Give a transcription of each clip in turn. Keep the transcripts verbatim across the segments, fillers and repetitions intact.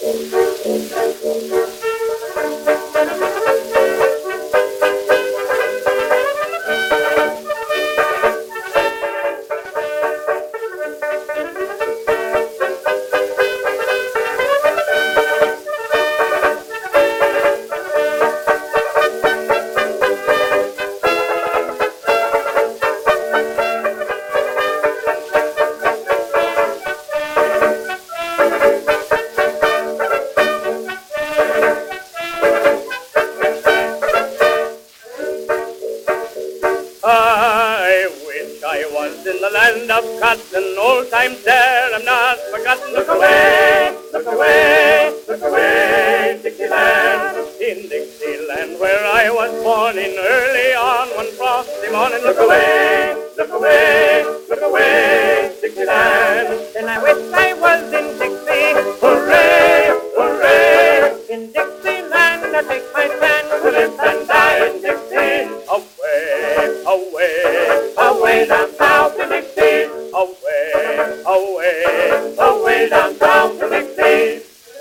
I wish I was in the land of cotton, old times there I'm not forgotten. Look away, look away, look away, Dixieland. In Dixieland where I was born in early on one frosty morning. Look away, look away, look away, Dixieland. And I wish I was in Dixie, Hooray, hooray, in Dixieland I take my stand to live and die in Dixie. Away, away, away down south to Dixie. away, away, away down south to Dixie.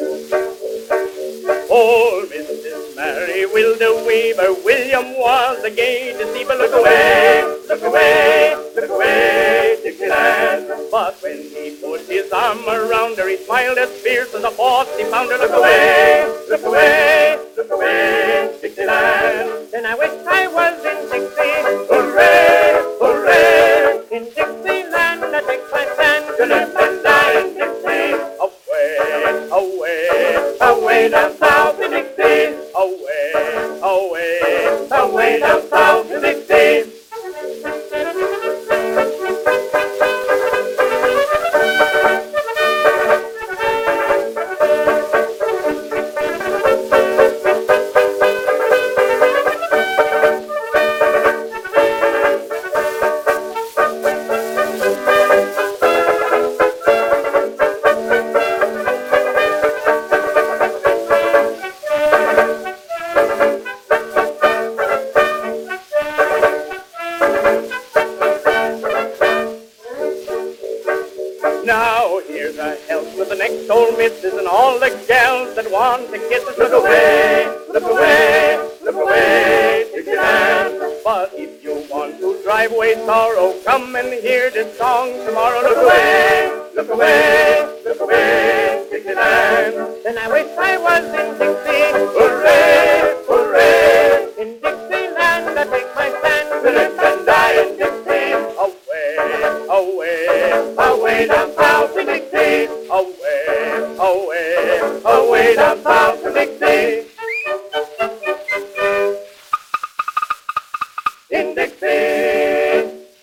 Old Missus Mary Wilder Weaver, William was a gay deceiver. Look away, look away, look away, Dixieland. But when he put his arm around her, he smiled as fierce as a forty pounder. Look away, look away, look away, Dixieland. Then I wish I was in Dixie, Hooray, hooray, in Dixieland I take my stand to live and die in Dixie. Away, away, away down south to Dixie. Away, away, away down south to Dixie. Now here's a health with the next old missus and all the gals that want to kiss us. Look away, look away, look away, Dixieland. But if you want to drive away sorrow, come and hear this song tomorrow. Look away, look away, look away, Dixieland. Then I wish I was in Dixie, Hooray, hooray, in Dixieland I take my stand to live and die in Dixie. Away, away, away down south to Dixie. Away, away, away down south to Dixie. In Dixie.